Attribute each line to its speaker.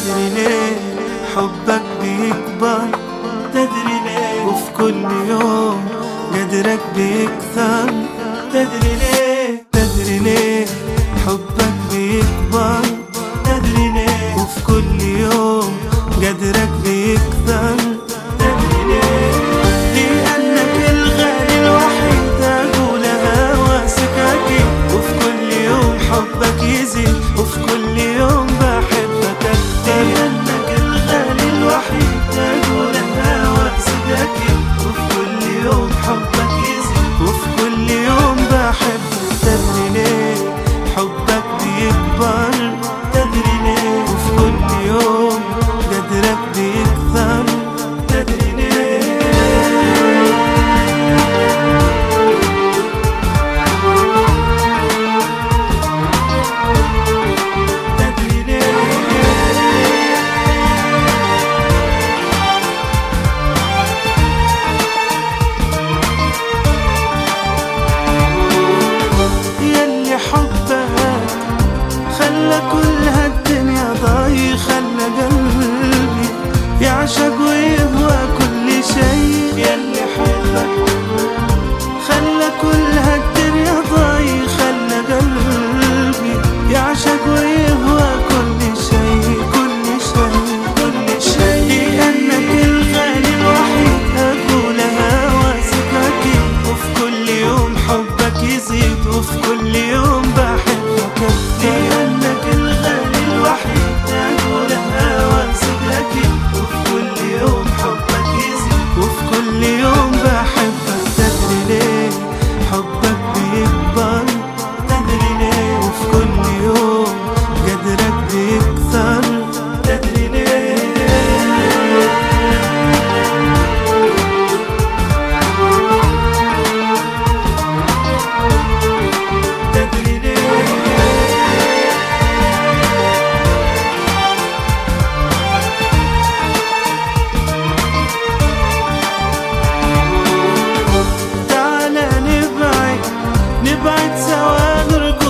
Speaker 1: تدري ليه حبك بيكبر؟ تدري ليه وفي كل يوم قدرك بيكثر؟ تدري ليه تدري ليه حبك بيكبر؟ تدري ليه وفي كل يوم قدرك بيكثر؟ تدري ليه؟ لأنك الغالي الوحيد أقولها واسكاكي، وفي كل يوم حبك يزيد، وفي كل يوم بحبك أكتر. لأنك الغالي الوحيد أقولها واسكاكي، وفي كل يوم حبك يزيد، وفي كل يوم بحبك. تدري ليه حبك بيكبر؟ تدري ليه وفي كل يوم قدرك بيكثر؟ تدري ليه؟ تدري ليه؟ يلي حبك خلى كل هالدنيا ضايع، خلى قلبي يعشق ويهوى كل شيء. يلي حبك خلى كل هالدنيا ضايع، خلى قلبي يعشق ويهوى كل شيء، كل شيء، كل شيء. لأنك الغالي الوحيد أقولها واسكاكي، وفي كل يوم حبك يزيد، وفي كل يوم بحبك أكتر. لأنك الغالي الوحيد أقولها واسكاكي، وفي كل يوم حبك يزيد، وفي كل يوم بحبك. تدري ليه حبك بيكبر؟ تدري ليه وفي كل يوم قدرك بيكثر؟ تدري ليه؟ تدري ليه؟ تعال نبعد سوا نرقص